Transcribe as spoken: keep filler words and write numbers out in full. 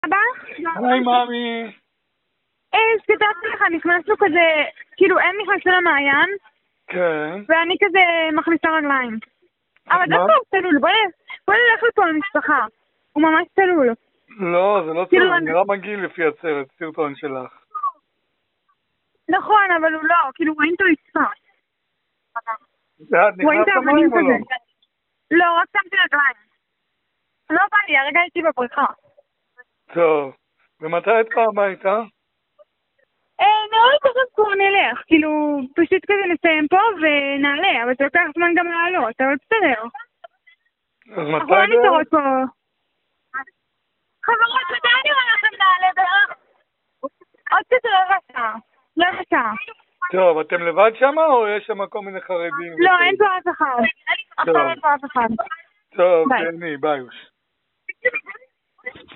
אבא? היי מאמי. אז כתבתי לך, נכנסנו כזה, כאילו הם נכנסו למעיין, כן. ואני כזה מכניסה רגליים. אבל מה? דווקא הוא צלול, בוא נלך לפה למשפחה, הוא ממש צלול. לא, זה לא כאילו, צלול, אני- נראה מגעיל לפי הסרט, סרטון שלך. נכון, אבל הוא לא, כאילו רואים את הרצפה. את רואים נכנסת את האבנים למים או לא? כזה. לא, רק שמתי רגליים. לא בא לי, הרגע הייתי בבריכה. טוב. ומתי את באה הביתה? אה, נראה לי תכף כבר נלך, כאילו, פשוט כזה נסיים פה ונעלה, אבל זה לוקח זמן גם לעלות, אבל בסדר. אז אנחנו מתי לא בערך? נשארות פה. חברות, מתי אני רואה לכם נעלה בערך? עוד קצת רבע שעה. רבע שעה. טוב, אתם לבד שם או יש שם כל מיני חרדים? לא, אין פה אף אחד. עכשיו אין פה אף אחד. טוב, ביי. תהני, ביי.